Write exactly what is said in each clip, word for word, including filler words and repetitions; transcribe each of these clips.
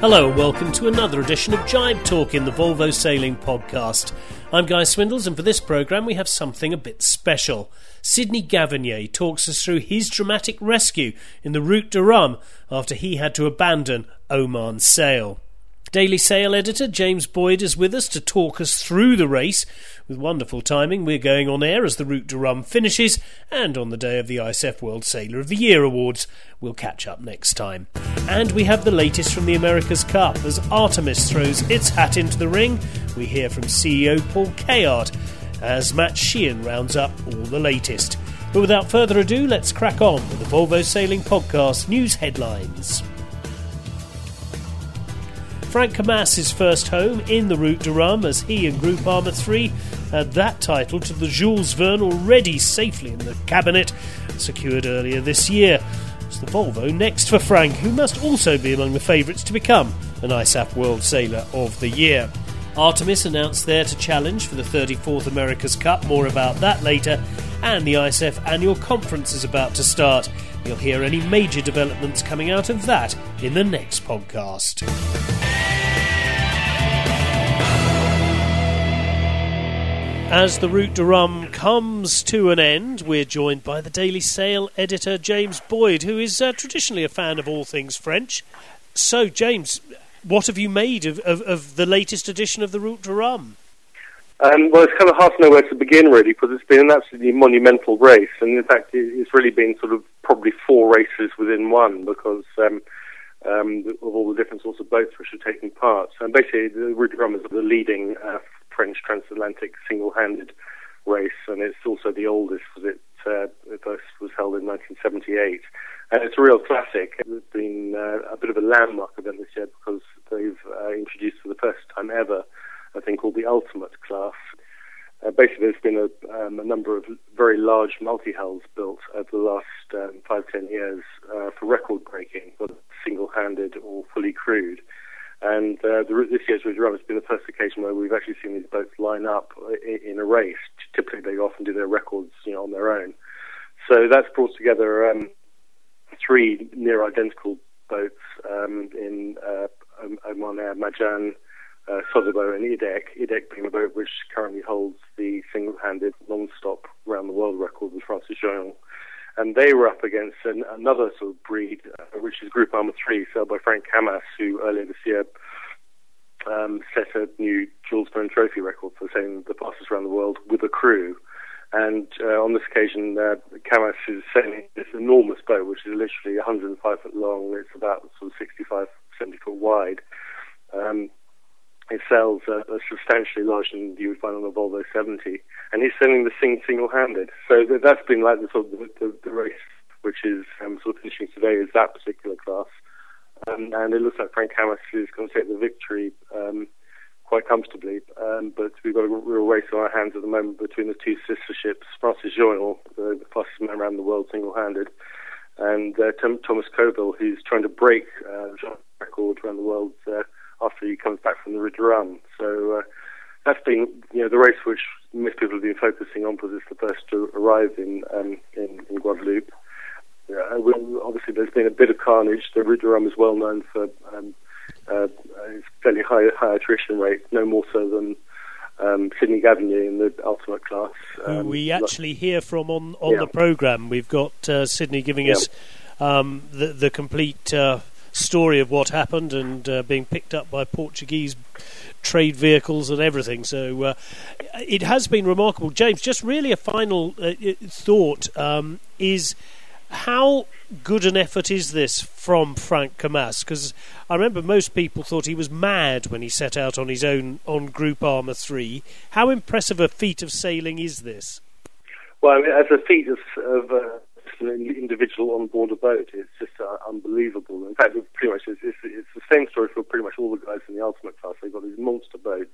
Hello and welcome to another edition of Jibe Talk in the Volvo Sailing Podcast. I'm Guy Swindles, and for this programme we have something a bit special. Sidney Gavinier talks us through his dramatic rescue in the Route de Rhum after he had to abandon Oman's sail. Daily Sail editor James Boyd is with us to talk us through the race. With wonderful timing, we're going on air as the Route de Rhum finishes and on the day of the I S F World Sailor of the Year Awards. We'll catch up next time. And we have the latest from the America's Cup. As Artemis throws its hat into the ring, we hear from C E O Paul Kayart as Matt Sheehan rounds up all the latest. But without further ado, let's crack on with the Volvo Sailing Podcast news headlines. Frank Camas' first home in the Route de Rhum as he and Group Armour three had that title to the Jules Verne already safely in the cabinet, secured earlier this year. It's the Volvo next for Frank, who must also be among the favourites to become an I S A F World Sailor of the Year. Artemis announced there to challenge for the thirty-fourth America's Cup, more about that later, and the I S F annual conference is about to start. You'll hear any major developments coming out of that in the next podcast. As the Route de Rhum comes to an end, we're joined by the Daily Sail editor James Boyd, who is uh, traditionally a fan of all things French. So, James, what have you made of, of, of the latest edition of the Route de Rhum? Um, well, it's kind of hard to know where to begin, really, because it's been an absolutely monumental race, and in fact, it's really been sort of probably four races within one, because um, um, of all the different sorts of boats which are taking part. And basically, the Route de Rhum is the leading uh, French transatlantic single-handed race, and it's also the oldest, because it, uh, it first was held in nineteen seventy-eight. And it's a real classic. It's been uh, a bit of a landmark event this year because they've uh, introduced for the first time ever a thing called the Ultimate class. Uh, basically, there's been a, um, a number of very large multi-hulls built over the last um, five, ten years uh, for record breaking, whether single-handed or fully crewed. And uh, the, this year's Route de Rhum has been the first occasion where we've actually seen these boats line up in, in a race. Typically, they often do their records, you know, on their own. So that's brought together um, three near identical boats um, in uh, Oman Air, Marjan, uh, Sodebo, and Idek. Idek being a boat which currently holds the single-handed non-stop round-the-world record with Francis Jeannon. And they were up against an, another sort of breed, uh, which is Group Armour three, sailed by Frank Camas, who earlier this year um, set a new Jules Verne trophy record for sailing the fastest around the world with a crew. And uh, on this occasion, uh, Camas is sailing this enormous boat, which is literally one hundred five foot long. It's about sort of sixty-five, seventy foot wide. Um, It sails uh, substantially larger than you would find on a Volvo seventy, and he's sailing the thing single-handed. So th- that's been like the sort of the, the, the race, which is um, sort of finishing today, is that particular class. Um, and it looks like Frank Camas is going to take the victory um, quite comfortably. Um, but we've got a real race on our hands at the moment between the two sister ships, Francis Jeannon, the, the fastest man around the world single-handed, and uh, Tom, Thomas Kobil, who's trying to break uh, the record around the world uh, after he comes back from the Route de Rhum. So uh, that's been, you know, the race which most people have been focusing on because it's the first to arrive in um, in, in Guadeloupe. Uh, well, obviously, there's been a bit of carnage. The Route de Rhum is well known for um, uh, its fairly high, high attrition rate, no more so than um, Sidney Gavinier in the Ultimate class. Who um, we actually hear from on, on yeah. the programme. We've got uh, Sidney giving yeah. us um, the, the complete Uh, story of what happened and uh, being picked up by Portuguese trade vehicles and everything. So uh, it has been remarkable. James, just really a final uh, thought um, is how good an effort is this from Frank Camas? Because I remember most people thought he was mad when he set out on his own on Group Armour three. How impressive a feat of sailing is this? Well, I mean, as a feat of, of uh, an individual on board a boat, it's just uh, unbelievable. In fact, it's pretty much it's, it's, it's the same story for pretty much all the guys in the Ultimate class. They've got these monster boats,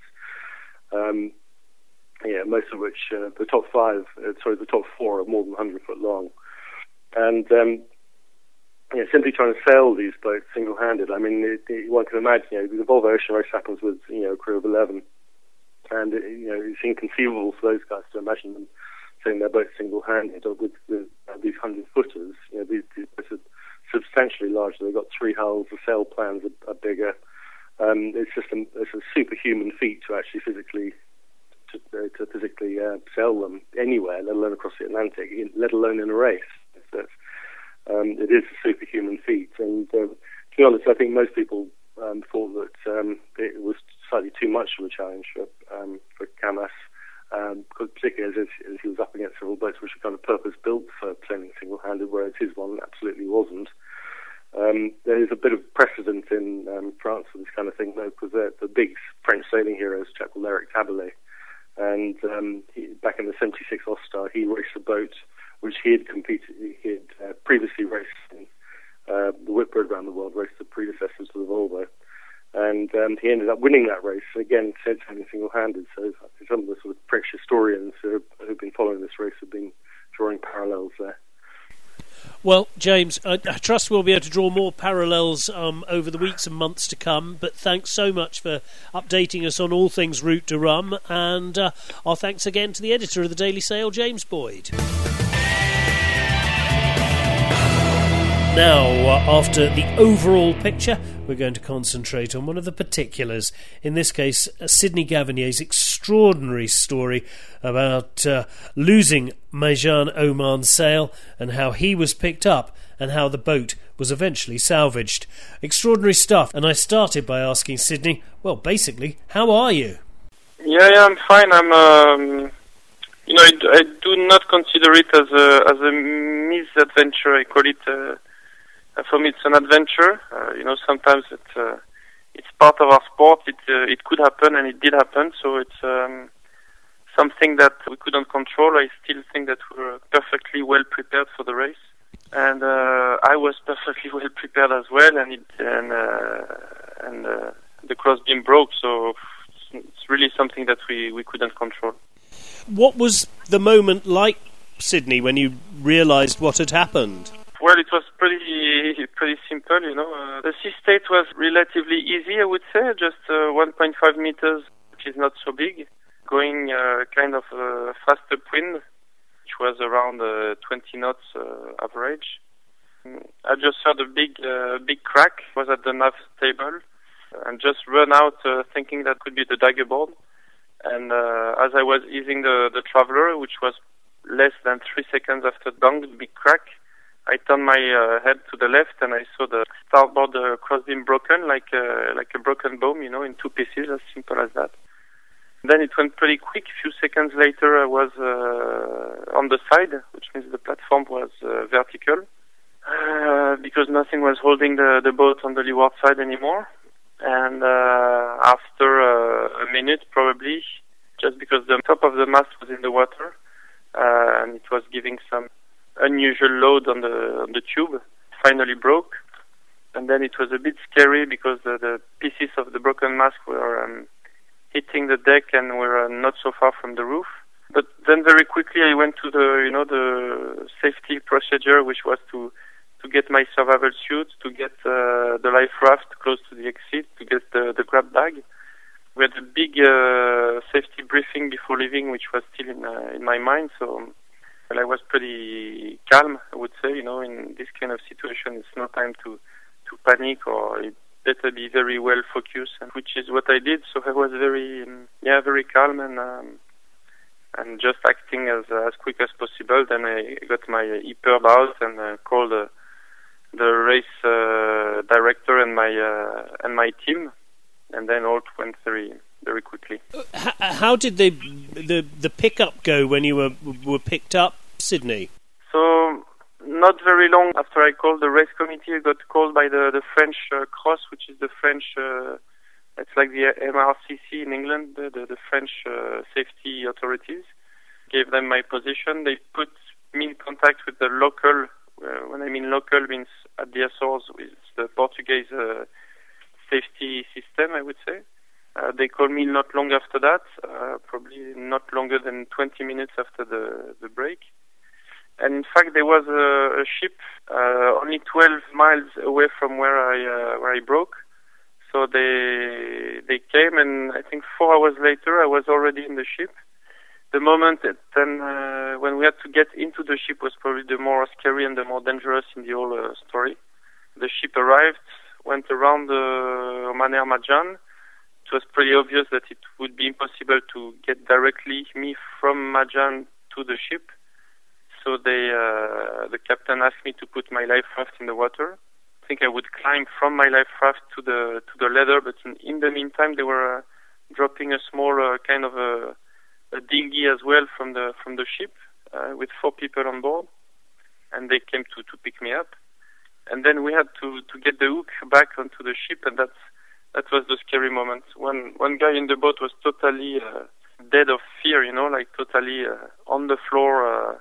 um, yeah, most of which uh, the top five, uh, sorry, the top four are more than one hundred foot long, and um, yeah, simply trying to sail these boats single-handed. I mean, it, it, one can imagine, you know, the Volvo Ocean Race happens with, you know, a crew of eleven, and it, you know, it's inconceivable for those guys to imagine them sailing their boats single-handed or with, with uh, these hundred-footers. You know, these, these boats are substantially larger. They've got three hulls. The sail plans are, are bigger. Um, it's just a, it's a superhuman feat to actually physically to, uh, to physically uh, sail them anywhere, let alone across the Atlantic, let alone in a race. It's, it's, um, it is a superhuman feat, and uh, to be honest, I think most people um, thought that um, it was slightly too much of a challenge for um, for Camas, um, because particularly as, as he was up against several boats which were kind of purpose-built for sailing single-handed, whereas his one absolutely wasn't. Um, there is a bit of precedent in um, France for this kind of thing, though, because the big French sailing hero is a chap called Eric Tabarly, and um, he, back in the seventy-six Ostar, he raced a boat which he had competed, he had uh, previously raced in uh, the Whitbread around the world, raced the predecessors to the Volvo, and um, he ended up winning that race, again, sailing single-handed. So some of the sort of French historians who have been following this race have been drawing parallels there. Well, James, I, I trust we'll be able to draw more parallels um, over the weeks and months to come, but thanks so much for updating us on all things Route de Rhum, and uh, our thanks again to the editor of the Daily Sail, James Boyd. Now, uh, after the overall picture, we're going to concentrate on one of the particulars. In this case, uh, Sidney Gavernier's extraordinary story about uh, losing Majan Oman's sail and how he was picked up and how the boat was eventually salvaged. Extraordinary stuff. And I started by asking Sidney, well, basically, how are you? Yeah, yeah, I'm fine. I'm, um, you know, I, I do not consider it as a as a misadventure. I call it. Uh, For me, it's an adventure. Uh, you know, sometimes it's uh, it's part of our sport. It uh, it could happen, and it did happen. So it's um, something that we couldn't control. I still think that we were perfectly well prepared for the race, and uh, I was perfectly well prepared as well. And it and uh, and uh, the crossbeam broke. So it's really something that we, we couldn't control. What was the moment like, Sidney, when you realised what had happened? Well, it was pretty pretty simple, you know. Uh, the sea state was relatively easy, I would say, just uh, one point five meters, which is not so big, going uh, kind of uh, fast upwind, which was around uh, twenty knots uh, average. I just heard a big uh, big crack, was at the nav table, and just ran out uh, thinking that could be the dagger board. And uh, as I was easing the, the traveler, which was less than three seconds after dong, the big crack, I turned my uh, head to the left and I saw the starboard uh, crossbeam broken, like a, like a broken bomb, you know, in two pieces, as simple as that. Then it went pretty quick. A few seconds later, I was uh, on the side, which means the platform was uh, vertical, uh, because nothing was holding the, the boat on the leeward side anymore. And uh, after uh, a minute, probably, just because the top of the mast was in the water, uh, and it was giving some unusual load on the on the tube, finally broke. And then it was a bit scary because the, the pieces of the broken mast were um, hitting the deck and were uh, not so far from the roof. But then very quickly I went to the you know the safety procedure, which was to to get my survival suit, to get uh, the life raft close to the exit, to get the, the grab bag. We had a big uh, safety briefing before leaving, which was still in uh, in my mind. So. Well, I was pretty calm, I would say. You know, in this kind of situation, it's no time to, to panic, or it better be very well focused, and which is what I did. So I was very, um, yeah, very calm and um, and just acting as uh, as quick as possible. Then I got my E P I R B out and uh, called uh, the race uh, director and my uh, and my team, and then all went very. very quickly. How did the the the pickup go when you were were picked up, Sidney? So not very long after I called the race committee, I got called by the the French uh, CROSS, which is the French. Uh, it's like the M R C C in England, the the, the French uh, safety authorities. Gave them my position. They put me in contact with the local. Uh, when I mean local, means at the Azores with the Portuguese uh, safety system, I would say. Uh, they called me not long after that, uh, probably not longer than twenty minutes after the, the break. And in fact, there was a, a ship uh, only twelve miles away from where I uh, where I broke. So they they came, and I think four hours later, I was already in the ship. The moment that then uh, when we had to get into the ship was probably the more scary and the more dangerous in the whole uh, story. The ship arrived. went around the Oman Air Marjan. It was pretty obvious that it would be impossible to get directly me from Marjan to the ship. So they, uh, the captain asked me to put my life raft in the water. I think I would climb from my life raft to the to the ladder, but in, in the meantime they were uh, dropping a small uh, kind of a, a dinghy as well from the from the ship uh, with four people on board, and they came to, to pick me up. And then we had to, to get the hook back onto the ship, and that's that was the scary moment. One one guy in the boat was totally uh, dead of fear, you know, like totally uh, on the floor. Uh,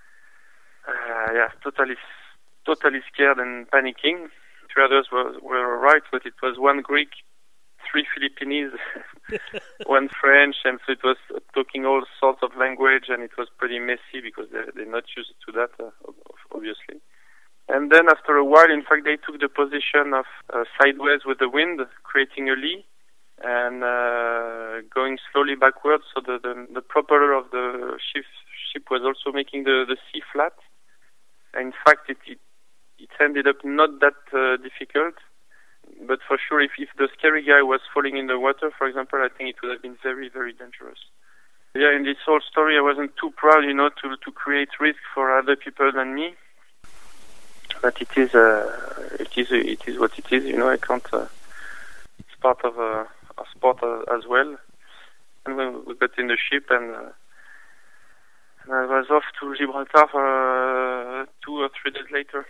Uh, yeah, totally, totally scared and panicking. Three others were were alright, but it was one Greek, three Filipinese, one French, and so it was talking all sorts of language, and it was pretty messy because they're, they're not used to that, uh, obviously. And then after a while, in fact, they took the position of uh, sideways with the wind, creating a lee, and uh, going slowly backwards. So the, the the propeller of the ship ship was also making the the sea flat. In fact, it, it it ended up not that uh, difficult, but for sure, if, if the scary guy was falling in the water, for example, I think it would have been very, very dangerous. Yeah, in this whole story, I wasn't too proud, you know, to to create risk for other people than me. But it is, uh, it is, it is what it is, you know. I can't. Uh, it's part of a, a sport uh, as well. And when we got in the ship and. Uh, I was off to Gibraltar uh, two or three days later.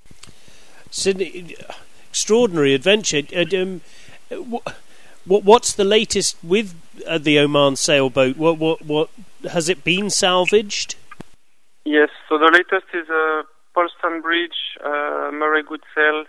Sidney, extraordinary adventure. Um, what, what's the latest with uh, the Oman sailboat? What, what, what has it been salvaged? Yes, so the latest is uh, Poleston Bridge, uh, Murray Goodsail,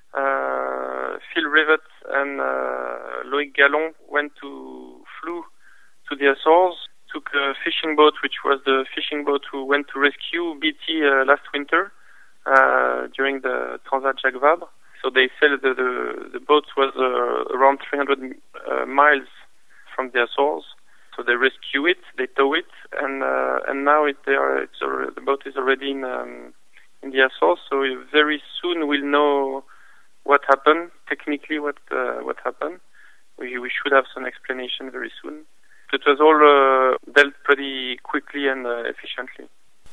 uh, Phil Rivet, and uh, Loic Gallon went to flew to the Azores. Took a fishing boat, which was the fishing boat who went to rescue B T uh, last winter uh, during the Transat Jacques Vabre. So they said that the the boat was uh, around three hundred uh, miles from the Azores. So they rescue it, they tow it, and uh, and now it, they are, it's already, the boat is already in um, in the Azores. So very soon we'll know what happened, technically what uh, what happened. We we should have some explanation very soon. It was all uh, dealt pretty quickly and uh, efficiently.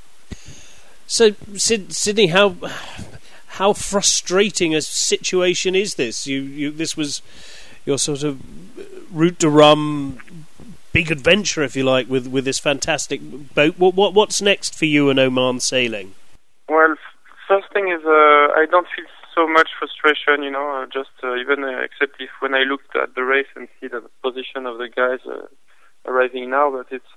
So, Sid- Sidney, how how frustrating a situation is this? You, you, this was your sort of route to Rum, big adventure, if you like, with, with this fantastic boat. What, what what's next for you and Oman Sailing? Well, first thing is uh, I don't feel so much frustration, you know. Uh, just uh, even uh, except if when I looked at the race and see the position of the guys. Uh, arriving now, but it's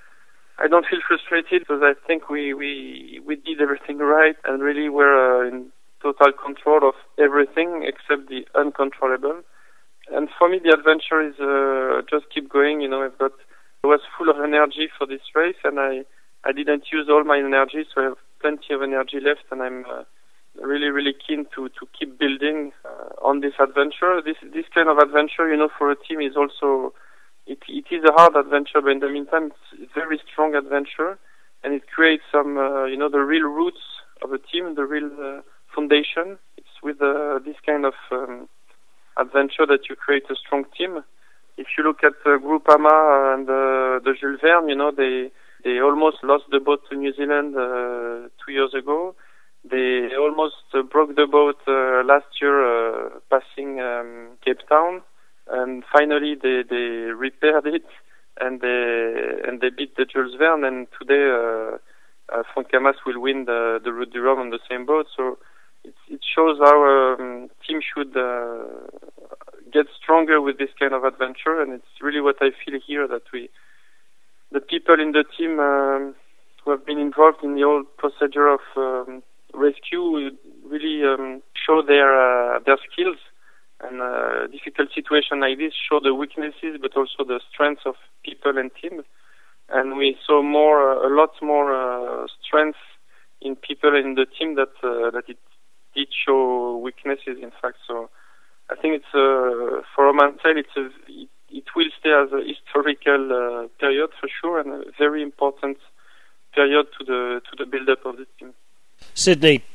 I don't feel frustrated because I think we we, we did everything right and really we're uh, in total control of everything except the uncontrollable. And for me, the adventure is uh, just keep going. You know, I've got I was full of energy for this race, and I I didn't use all my energy, so I have plenty of energy left, and I'm uh, really really keen to to keep building uh, on this adventure. This this kind of adventure, you know, for a team is also. It, it is a hard adventure, but in the meantime, it's a very strong adventure, and it creates some, uh, you know, the real roots of a team, the real uh, foundation. It's with uh, this kind of um, adventure that you create a strong team. If you look at uh, Groupama and uh, the Jules Verne, you know, they they almost lost the boat to New Zealand uh, two years ago. They almost uh, broke the boat uh, last year, uh, passing um, Cape Town. And finally, they, they repaired it, and they and they beat the Jules Verne. And today, uh, uh, Franck Hamas will win the the Route du Rhum on the same boat. So it it shows our um, team should uh, get stronger with this kind of adventure. And it's really what I feel here, that we, the people in the team um, who have been involved in the whole procedure of um, rescue, really um, show their uh, their skills. And a difficult situation like this show the weaknesses, but also the strengths of people and teams. And we saw more, a lot more uh, strength in people in the team that uh, that it did show weaknesses. In fact, so I think it's uh, for Oman Sail, it's a, it, it will stay as a historical uh, period for sure, and a very important period to the to the build-up of the team. Sidney,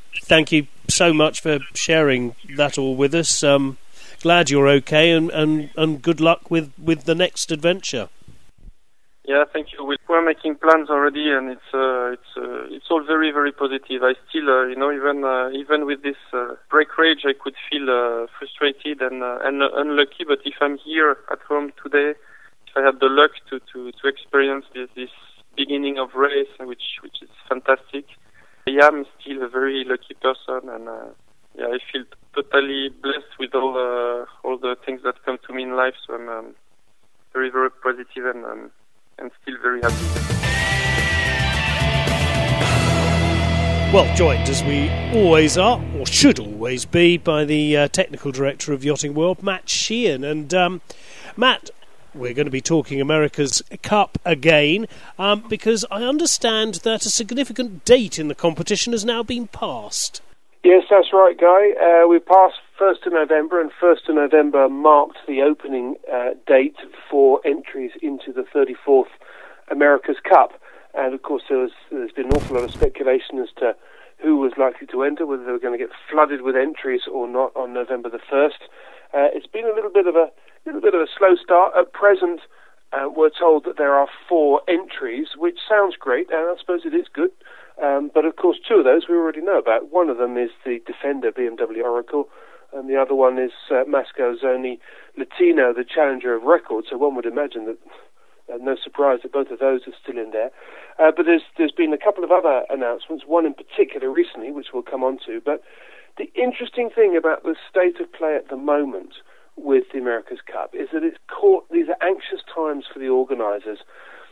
thank you so much for sharing that all with us. Um, glad you're okay, and, and, and good luck with, with the next adventure. Yeah, thank you. We're making plans already, and it's uh, it's uh, it's all very very positive. I still, uh, you know, even uh, even with this uh, break rage, I could feel uh, frustrated and uh, and uh, unlucky. But if I'm here at home today, if I had the luck to, to, to experience this, this beginning of race, which which is fantastic, I am still a very lucky person, and uh, yeah, I feel totally blessed with all uh, all the things that come to me in life. So I'm um, very very positive and. Um, and still very happy. Well, joined as we always are, or should always be, by the uh, technical director of Yachting World, Matt Sheehan. And um, Matt, we're going to be talking America's Cup again, um, because I understand that a significant date in the competition has now been passed. Yes, that's right, Guy. Uh, we passed first of November, and first of November marked the opening uh, date for entries into the thirty-fourth America's Cup. And, of course, there was, there's been an awful lot of speculation as to who was likely to enter, whether they were going to get flooded with entries or not on November the first. Uh, it's been a little bit of a little bit of a slow start. At present, uh, we're told that there are four entries, which sounds great, and I suppose it is good. Um, but, of course, two of those we already know about. One of them is the Defender B M W Oracle, and the other one is uh, Mascozoni Latino, the challenger of record. So one would imagine that, uh, no surprise that both of those are still in there. Uh, but there's there's been a couple of other announcements, one in particular recently, which we'll come on to. But the interesting thing about the state of play at the moment with the America's Cup is that it's caught, these are anxious times for the organisers.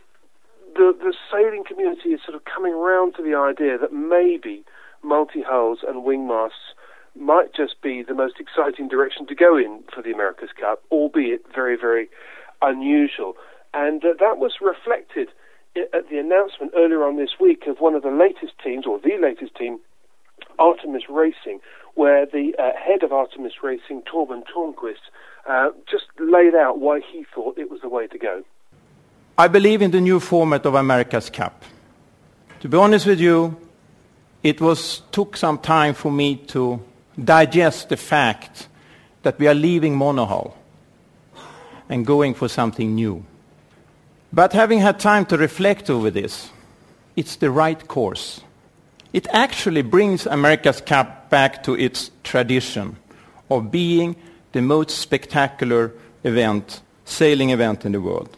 The, the sailing community is sort of coming around to the idea that maybe multi-hulls and wing masts might just be the most exciting direction to go in for the America's Cup, albeit very, very unusual. And uh, that was reflected at the announcement earlier on this week of one of the latest teams, or the latest team, Artemis Racing, where the uh, head of Artemis Racing, Torben Tornquist, uh, just laid out why he thought it was the way to go. I believe in the new format of America's Cup. To be honest with you, it was took some time for me to digest the fact that we are leaving monohull and going for something new. But having had time to reflect over this, it's the right course. It actually brings America's Cup back to its tradition of being the most spectacular event, sailing event in the world.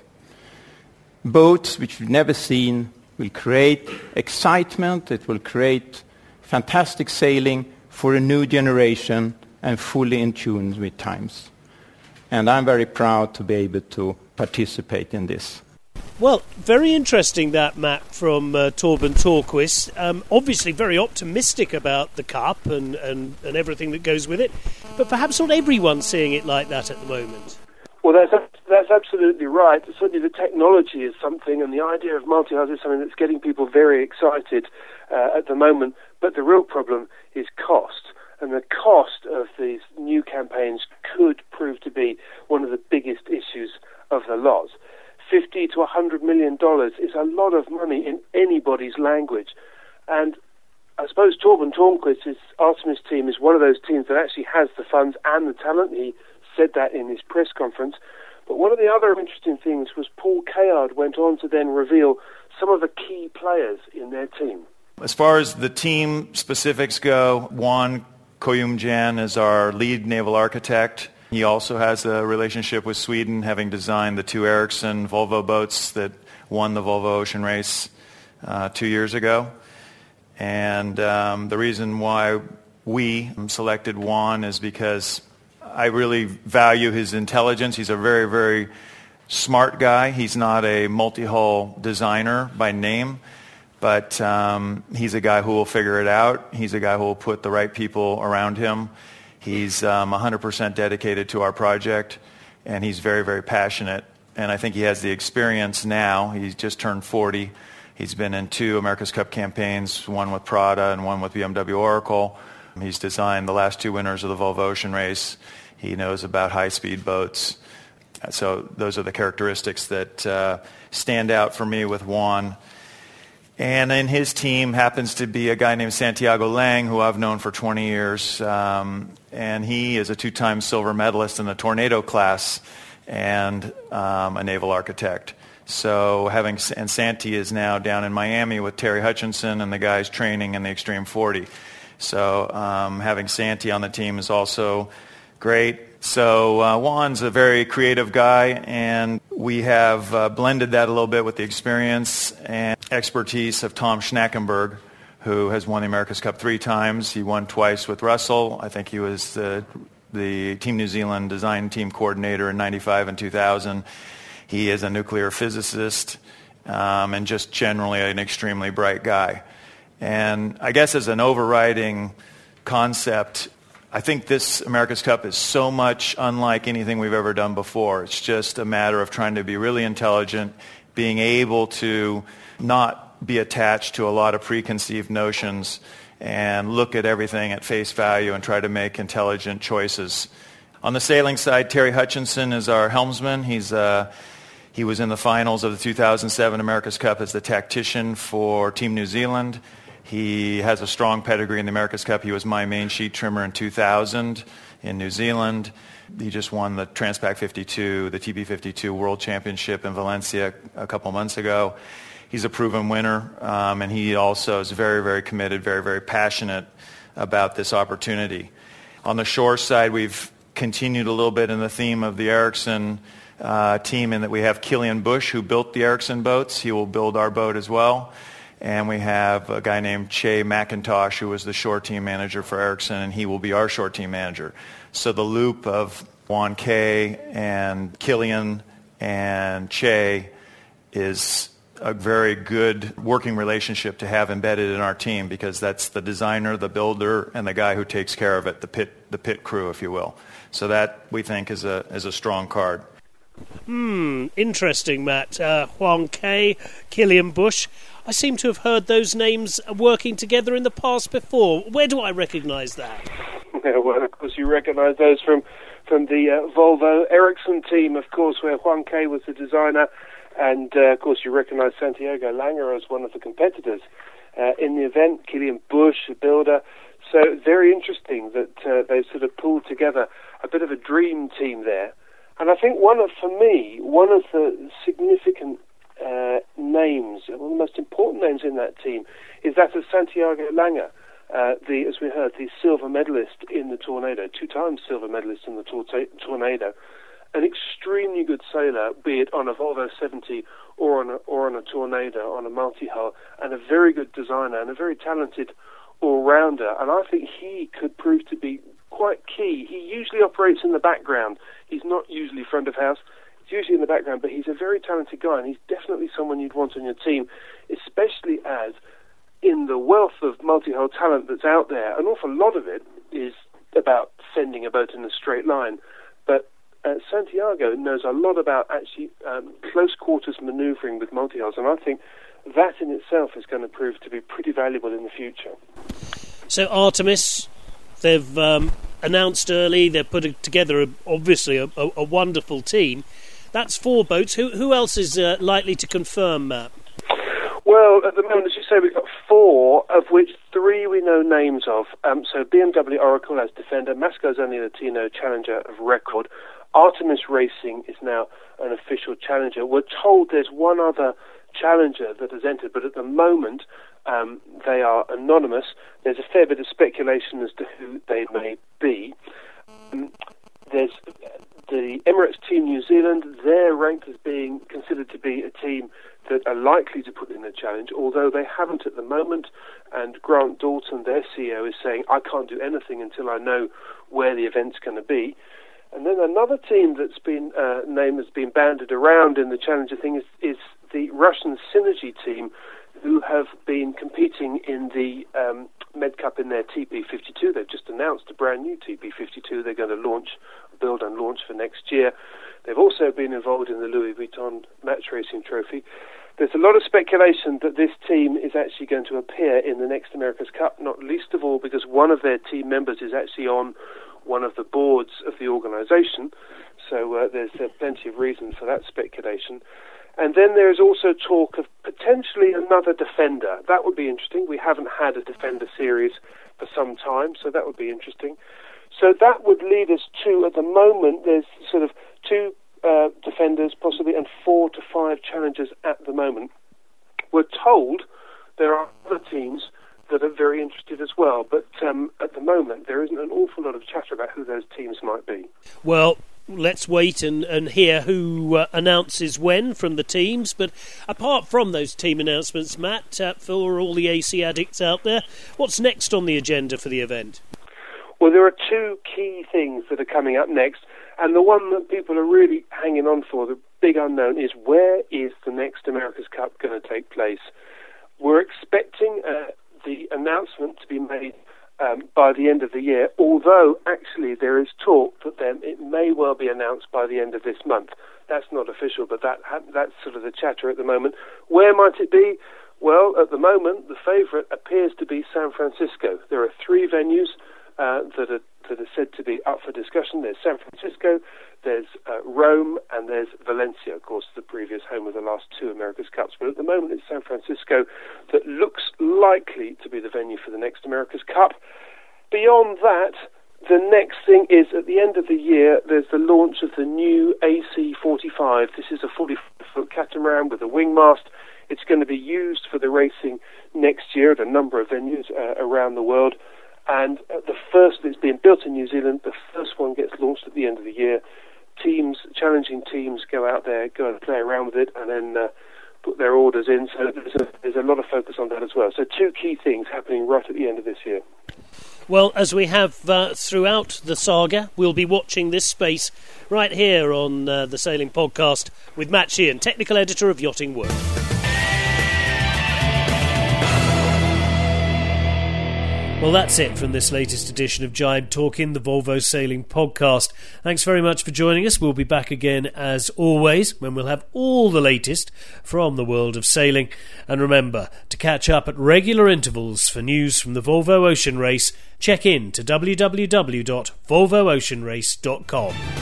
Boats which we've never seen will create excitement, it will create fantastic sailing for a new generation and fully in tune with times. And I'm very proud to be able to participate in this. Well, very interesting that, Matt, from uh, Torben Tornquist. Um, obviously very optimistic about the Cup and, and, and everything that goes with it, but perhaps not everyone's seeing it like that at the moment. Well, that's that's absolutely right. Certainly the technology is something, and the idea of multi-hulls is something that's getting people very excited uh, at the moment, but the real problem is cost. And the cost of these new campaigns could prove to be one of the biggest issues of the lot. fifty to one hundred million dollars is a lot of money in anybody's language. And I suppose Torben Tornquist's Artemis team is one of those teams that actually has the funds and the talent. He said that in his press conference. But one of the other interesting things was Paul Cayard went on to then reveal some of the key players in their team. As far as the team specifics go, Juan Koyumjan is our lead naval architect. He also has a relationship with Sweden, having designed the two Ericsson Volvo boats that won the Volvo Ocean Race uh, two years ago. And um, the reason why we selected Juan is because I really value his intelligence. He's a very, very smart guy. He's not a multi-hull designer by name, but um, he's a guy who will figure it out. He's a guy who will put the right people around him. He's um, one hundred percent dedicated to our project, and he's very, very passionate. And I think he has the experience now. He's just turned forty. He's been in two America's Cup campaigns, one with Prada and one with B M W Oracle. He's designed the last two winners of the Volvo Ocean Race. He knows about high-speed boats. So those are the characteristics that uh, stand out for me with Juan. And in his team happens to be a guy named Santiago Lang, who I've known for twenty years. Um, and he is a two-time silver medalist in the Tornado class and um, a naval architect. So having, and Santi is now down in Miami with Terry Hutchinson and the guys training in the Extreme forty. So um, having Santi on the team is also great. So uh, Juan's a very creative guy, and we have uh, blended that a little bit with the experience and expertise of Tom Schnackenberg, who has won the America's Cup three times. He won twice with Russell. I think he was the, the Team New Zealand design team coordinator in ninety-five and two thousand. He is a nuclear physicist um, and just generally an extremely bright guy. And I guess as an overriding concept, I think this America's Cup is so much unlike anything we've ever done before. It's just a matter of trying to be really intelligent, being able to not be attached to a lot of preconceived notions and look at everything at face value and try to make intelligent choices. On the sailing side, Terry Hutchinson is our helmsman. He's uh, he was in the finals of the two thousand seven America's Cup as the tactician for Team New Zealand. He has a strong pedigree in the America's Cup. He was my main sheet trimmer in two thousand in New Zealand. He just won the Transpac fifty-two, the T B fifty-two World Championship in Valencia a couple months ago. He's a proven winner, um, and he also is very, very committed, very, very passionate about this opportunity. On the shore side, we've continued a little bit in the theme of the Ericsson uh, team in that we have Killian Bush, who built the Ericsson boats. He will build our boat as well. And we have a guy named Che McIntosh, who was the shore team manager for Ericsson, and he will be our shore team manager. So the loop of Juan Kay and Killian and Che is a very good working relationship to have embedded in our team, because that's the designer, the builder, and the guy who takes care of it, the pit, the pit crew, if you will. So that, we think, is a is a strong card. Hmm, interesting, Matt. Uh, Juan Kay, Killian Bush. I seem to have heard those names working together in the past before. Where do I recognise that? Yeah, well, of course, you recognise those from from the uh, Volvo Ericsson team, of course, where Juan Kay was the designer, and uh, of course, you recognise Santiago Langer as one of the competitors uh, in the event. Killian Bush, a builder. So very interesting that uh, they've sort of pulled together a bit of a dream team there. And I think one of, for me, one of the significant uh, names, one of the most important names in that team, is that of Santiago Langer, uh, the, as we heard, the silver medalist in the Tornado, two times silver medalist in the tor- Tornado, an extremely good sailor, be it on a Volvo seventy or on a, or on a Tornado, on a multi-hull, and a very good designer and a very talented all-rounder. And I think he could prove to be quite key. He usually operates in the background. He's not usually front of house. He's usually in the background, but he's a very talented guy, and he's definitely someone you'd want on your team, especially as in the wealth of multi-hull talent that's out there, an awful lot of it is about sending a boat in a straight line. But uh, Santiago knows a lot about actually um, close quarters manoeuvring with multi-hulls, and I think that in itself is going to prove to be pretty valuable in the future. So Artemis, they've um, announced early, they're putting together, a, obviously, a, a, a wonderful team. That's four boats. Who who else is uh, likely to confirm, Matt? Well, at the moment, as you say, we've got four, of which three we know names of. Um, so B M W Oracle as Defender, Masco Zanni Latino Challenger of record. Artemis Racing is now an official challenger. We're told there's one other challenger that has entered, but at the moment um, they are anonymous. There's a fair bit of speculation as to who they may be. Um, there's the Emirates Team New Zealand. They're ranked as being considered to be a team that are likely to put in a challenge, although they haven't at the moment. And Grant Dalton, their C E O, is saying, I can't do anything until I know where the event's going to be. And then another team that's been uh, name has been banded around in the challenger thing is, is the Russian Synergy team, who have been competing in the um, Med Cup in their T P fifty-two. They've just announced a brand new T P fifty-two they're going to launch, build and launch for next year. They've also been involved in the Louis Vuitton Match Racing Trophy. There's a lot of speculation that this team is actually going to appear in the next America's Cup, not least of all because one of their team members is actually on one of the boards of the organisation. So uh, there's uh, plenty of reason for that speculation. And then there is also talk of potentially another Defender. That would be interesting. We haven't had a Defender series for some time, so that would be interesting. So that would lead us to, at the moment, there's sort of two uh, Defenders possibly and four to five Challengers at the moment. We're told there are other teams that are very interested as well, but um, at the moment there isn't an awful lot of chatter about who those teams might be. Well, let's wait and, and hear who uh, announces when from the teams. But apart from those team announcements, Matt, uh, for all the A C addicts out there, what's next on the agenda for the event? Well, there are two key things that are coming up next, and the one that people are really hanging on for, the big unknown, is where is the next America's Cup going to take place? We're expecting uh, the announcement to be made um, by the end of the year, although actually there is talk that then it may well be announced by the end of this month. That's not official, but that that's sort of the chatter at the moment. Where might it be? Well, at the moment, the favourite appears to be San Francisco. There are three venues uh, that are that are said to be up for discussion. There's San Francisco, there's uh, Rome, and there's Valencia, of course, the previous home of the last two America's Cups. But at the moment, it's San Francisco that looks likely to be the venue for the next America's Cup. Beyond that, the next thing is, at the end of the year, there's the launch of the new A C forty-five. This is a forty-five foot catamaran with a wing mast. It's going to be used for the racing next year at a number of venues uh, around the world. And uh, the first, it's being built in New Zealand, the first one gets launched at the end of the year. Teams, challenging teams, go out there, go and play around with it, and then uh, put their orders in. So there's a, there's a lot of focus on that as well. So two key things happening right at the end of this year. Well, as we have uh, throughout the saga, we'll be watching this space right here on uh, the Sailing Podcast with Matt Sheehan, technical editor of Yachting World. Well, that's it from this latest edition of Jibe Talking, the Volvo Sailing Podcast. Thanks very much for joining us. We'll be back again as always when we'll have all the latest from the world of sailing. And remember, to catch up at regular intervals for news from the Volvo Ocean Race, check in to w w w dot volvo ocean race dot com.